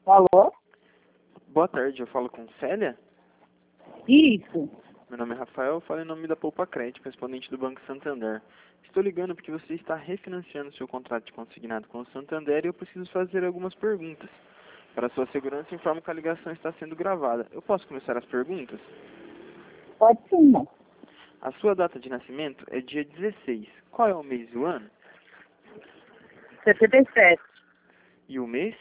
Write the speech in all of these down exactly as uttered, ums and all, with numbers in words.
Alô? Boa tarde, eu falo com Célia. Isso. Meu nome é Rafael, eu falo em nome da Poupa Crédito, correspondente do Banco Santander. Estou ligando porque você está refinanciando seu contrato de consignado com o Santander e eu preciso fazer algumas perguntas. Para sua segurança, informo que a ligação está sendo gravada. Eu posso começar as perguntas? Pode sim, né? A sua data de nascimento é dia dezesseis. Qual é o mês e o ano? setenta e sete. E o mês?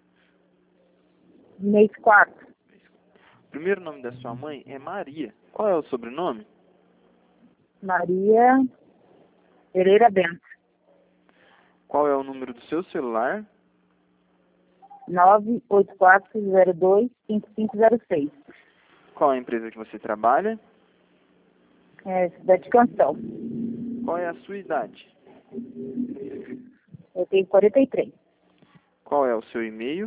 Mês quatro. O primeiro nome da sua mãe é Maria. Qual é o sobrenome? Maria Pereira Bento. Qual é o número do seu celular? nove oito quatro zero dois cinco cinco zero seis. Qual é a empresa que você trabalha? É, Cidade de Canção. Qual é a sua idade? Eu tenho quarenta e três. Qual é o seu e-mail?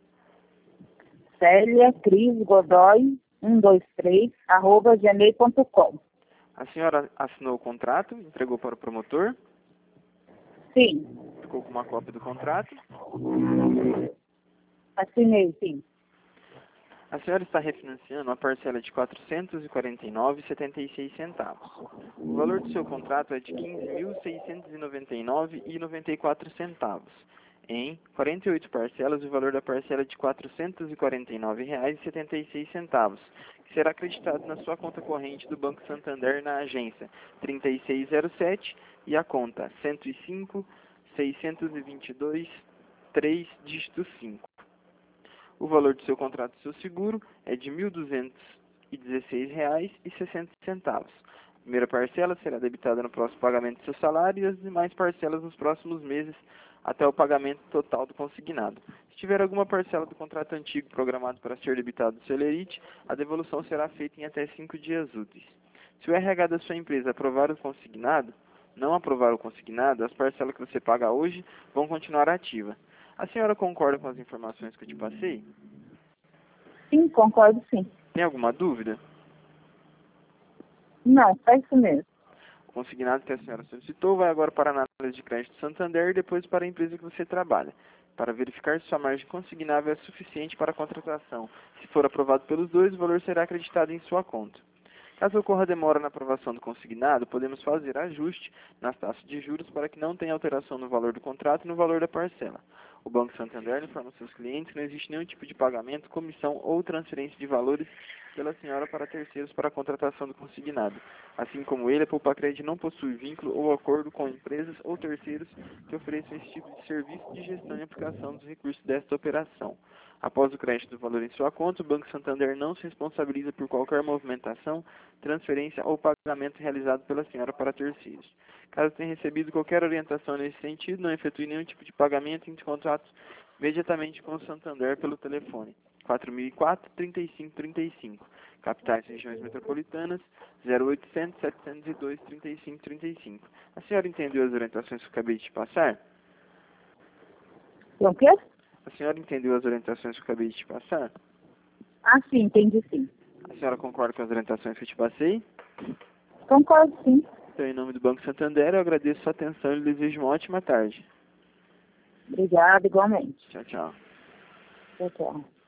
Célia Cris Godoy um dois três arroba gmail ponto com. A senhora assinou o contrato, entregou para o promotor, Sim. ficou com uma cópia do contrato. Assinei, sim. A senhora está refinanciando a parcela de quatrocentos e quarenta e nove reais e setenta e seis centavos. O valor do seu contrato é de quinze mil seiscentos e noventa e nove reais e noventa e quatro centavos. Em quarenta e oito parcelas, o valor da parcela é de quatrocentos e quarenta e nove reais e setenta e seis centavos, que será acreditado na sua conta corrente do Banco Santander na agência trinta e seis zero sete e a conta cento e cinco, seiscentos e vinte e dois, três, dígito cinco. O valor do seu contrato do seu seguro é de mil duzentos e dezesseis reais e sessenta centavos. A primeira parcela será debitada no próximo pagamento do seu salário e as demais parcelas nos próximos meses até o pagamento total do consignado. Se tiver alguma parcela do contrato antigo programado para ser debitado do Celerite, a devolução será feita em até cinco dias úteis. Se o R H da sua empresa aprovar o consignado, não aprovar o consignado, as parcelas que você paga hoje vão continuar ativas. A senhora concorda com as informações que eu te passei? Sim, concordo sim. Tem alguma dúvida? Não, é isso mesmo. O consignado que a senhora solicitou vai agora para a análise de crédito Santander e depois para a empresa que você trabalha, para verificar se sua margem consignável é suficiente para a contratação. Se for aprovado pelos dois, o valor será acreditado em sua conta. Caso ocorra demora na aprovação do consignado, podemos fazer ajuste nas taxas de juros para que não tenha alteração no valor do contrato e no valor da parcela. O Banco Santander informa seus clientes que não existe nenhum tipo de pagamento, comissão ou transferência de valores pela senhora para terceiros para a contratação do consignado. Assim como ele, a Poupa Crédito não possui vínculo ou acordo com empresas ou terceiros que ofereçam esse tipo de serviço de gestão e aplicação dos recursos desta operação. Após o crédito do valor em sua conta, o Banco Santander não se responsabiliza por qualquer movimentação, transferência ou pagamento realizado pela senhora para terceiros. Caso tenha recebido qualquer orientação nesse sentido, não efetue nenhum tipo de pagamento em contato imediatamente com o Santander pelo telefone quatro mil e quatro, trinta e cinco trinta e cinco. Capitais e regiões metropolitanas zero oitocentos, setecentos e dois, trinta e cinco trinta e cinco. A senhora entendeu as orientações que eu acabei de te passar? O quê? A senhora entendeu as orientações que eu acabei de te passar? Ah, sim, entendi sim. A senhora concorda com as orientações que eu te passei? Concordo sim. Então, em nome do Banco Santander, eu agradeço sua atenção e lhe desejo uma ótima tarde. Obrigada, igualmente. Tchau, tchau. Tchau, tchau.